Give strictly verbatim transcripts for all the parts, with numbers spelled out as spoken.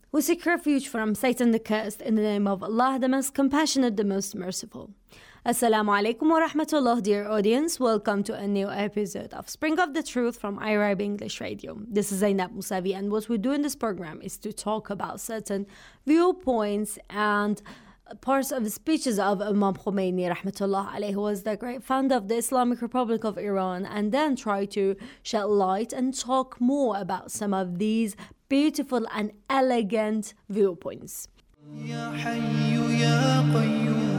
We seek refuge from Satan the cursed in the name of Allah, the most compassionate, the most merciful. Assalamu alaikum wa rahmatullah, dear audience. Welcome to a new episode of Spring of the Truth from Arab English Radio. This is Zainab Musavi, and what we do in this program is to talk about certain viewpoints and parts of the speeches of Imam Khomeini rahmatullah alayhi, who was the great founder of the Islamic Republic of Iran, and then try to shed light and talk more about some of these beautiful and elegant viewpoints. Ya Hayyu Ya Qayyum.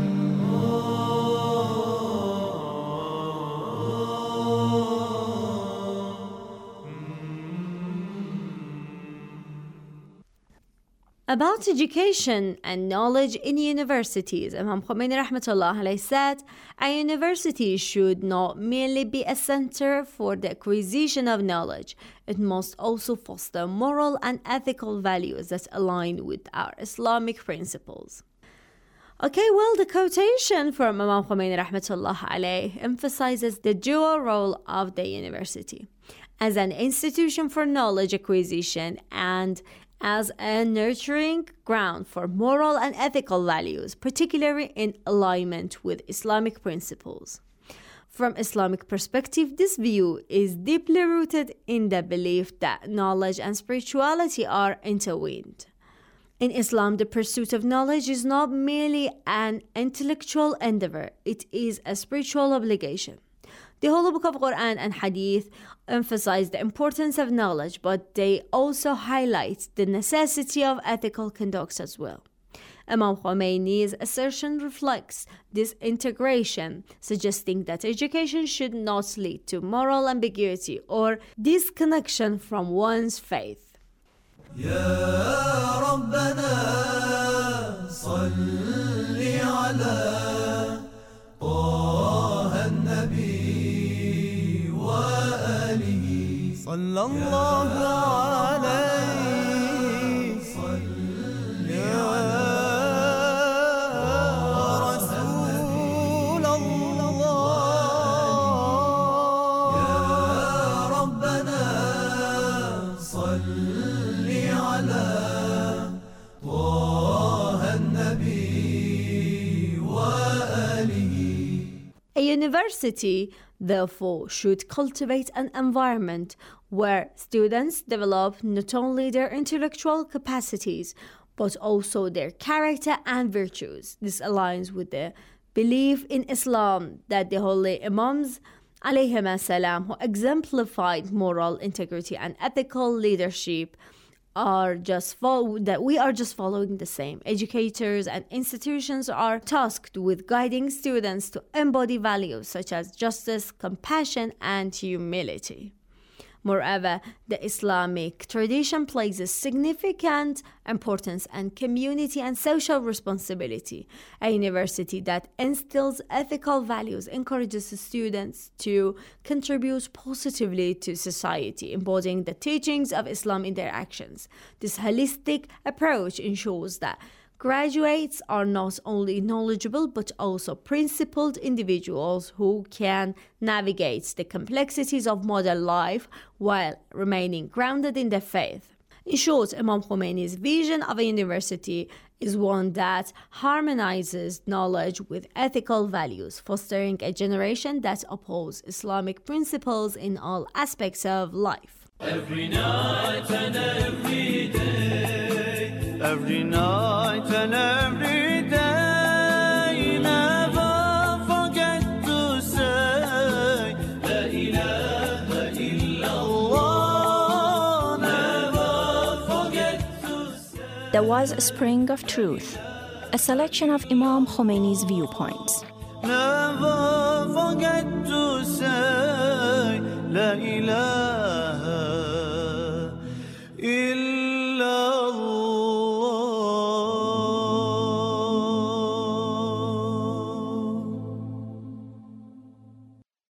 About education and knowledge in universities, Imam Khomeini rahmatullah alayhi said, a university should not merely be a center for the acquisition of knowledge. It must also foster moral and ethical values that align with our Islamic principles. Okay, well, the quotation from Imam Khomeini rahmatullah alayhi emphasizes the dual role of the university as an institution for knowledge acquisition and as a nurturing ground for moral and ethical values, particularly in alignment with Islamic principles. From Islamic perspective, this view is deeply rooted in the belief that knowledge and spirituality are intertwined. In Islam, the pursuit of knowledge is not merely an intellectual endeavor, it is a spiritual obligation. The Holy Book of Quran and Hadith emphasize the importance of knowledge, but they also highlight the necessity of ethical conduct as well. Imam Khomeini's assertion reflects this integration, suggesting that education should not lead to moral ambiguity or disconnection from one's faith. Ya Rabbana salli ala Taha an-Nabi صلى الله عليه صل يا رسول الله يا ربنا صل على طه النبي وآله. A university, therefore, should cultivate an environment where students develop not only their intellectual capacities, but also their character and virtues. This aligns with the belief in Islam that the holy Imams, alayhim as-salam, who exemplified moral integrity and ethical leadership, are just follow- that we are just following the same. Educators and institutions are tasked with guiding students to embody values such as justice, compassion, and humility. Moreover, the Islamic tradition places significant importance on community and social responsibility. A university that instills ethical values encourages students to contribute positively to society, embodying the teachings of Islam in their actions. This holistic approach ensures that graduates are not only knowledgeable but also principled individuals who can navigate the complexities of modern life while remaining grounded in their faith. In short, Imam Khomeini's vision of a university is one that harmonizes knowledge with ethical values, fostering a generation that upholds Islamic principles in all aspects of life. Every night and every day, every night and every day, never forget to say La ilaha illallah, never forget to say. There was a Spring of Truth, a selection of Imam Khomeini's viewpoints. Never forget to say La ilaha illallah.